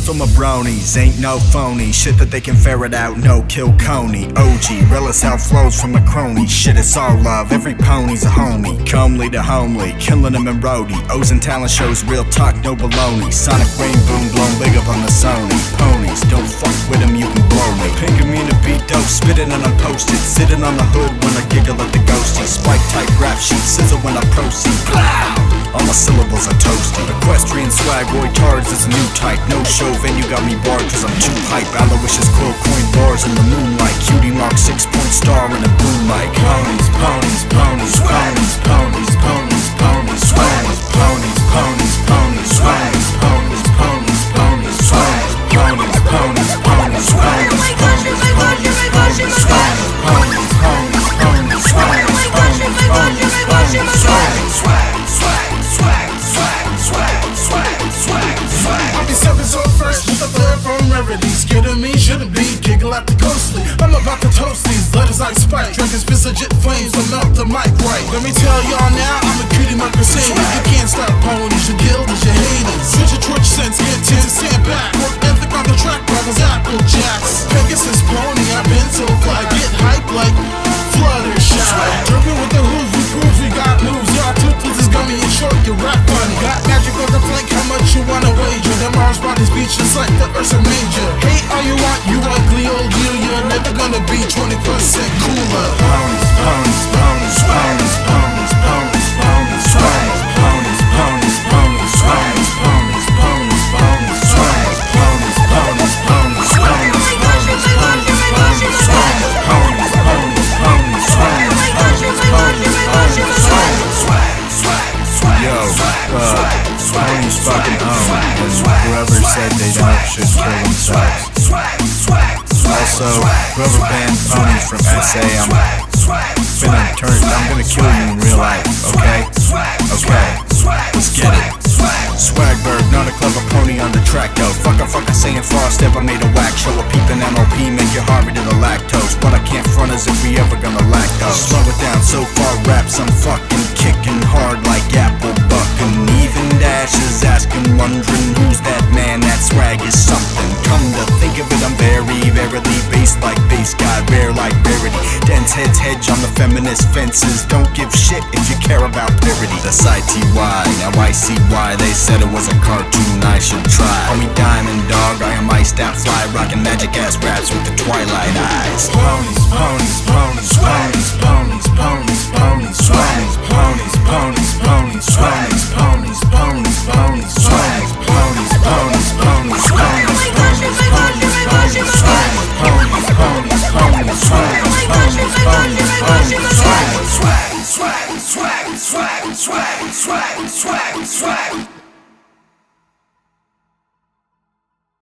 from my bronies, ain't no phony shit that they can ferret out, no kill Coney. OG, real as hell flows from the crony. Shit, it's all love, every pony's a homie. Comely to homely, killing them in roadie. O's and talent shows, real talk, no baloney. Sonic rain boom, blown big up on the Sony. Ponies, don't fuck with them, you can blow me. Pink me to beat dope, spitting and I'm posted. Sitting on the hood when I giggle at the ghosty. Spike type rap sheet, sizzle when I proceed. All my syllables are toasty. Equestrian swag, Roy Tards is a new type. No show venue got me barred cause I'm too hype. Aloysius quill coin bars in the moonlight. Cutie mark 6-point star in a boom mic. Ponies, ponies, ponies, ponies, ponies, ponies, ponies, ponies, ponies, ponies, ponies, ponies, ponies, ponies, ponies, ponies, ponies, ponies, ponies, Scared me, shouldn't be, giggle at the ghostly. I'm about to toast these letters like Spike. Drinking spits legit flames to melt the mic right. Let me tell y'all now, I'm a cutie mark crusader. You can't stop ponies, your guild is your haters. Switch your Twitch sense, get tense, stand back. Work ethic on the track, brothers, Apple Jacks. Pegasus pony, I've been so fly. Get hype like Fluttershy. Dripping with the hooves, we prove we got moves. Y'all toothless is gummy and short, you rap funny. Got magic on the flank, how much you wanna wager? Them arms bodies beach just like the Ursa Major. Hate all you want, you ugly old you. You're never gonna be 20% cooler. Ponies, ponies, ponies, ponies, ponies, ponies, ponies, ponies, ponies, ponies, ponies, ponies, ponies, ponies, ponies, ponies, ponies, ponies, ponies, ponies fucking own, and whoever said they don't should kill themselves. Also, whoever banned ponies from SA, I'm gonna kill you in real life, okay? Okay, let's get it. Swagberg, not a clever pony on the track though. Fuck I saying frost, ever made a whack show. A peeping MLP, make you hungry to the lactose. What I can't front is if we ever gonna lack those. Slow it down, so far raps, I'm fucking kicking hard like apple bucking. Even Dash is asking, wondering who's that man, that swag is something. Come to think of it, I'm very based like bass god, rare like rarity. Dense heads hedge on the feminist fences. Don't give shit if you care about parody. That's ITY, now I see why they said it was a cartoon I should try. Call me Diamond Dog, I am iced out fly, rocking magic ass raps with the twilight eyes. Ponies, ponies, ponies, ponies, ponies, ponies, ponies, ponies, ponies, ponies, ponies, ponies, ponies, ponies, ponies, ponies, ponies, ponies, ponies, ponies. Swag.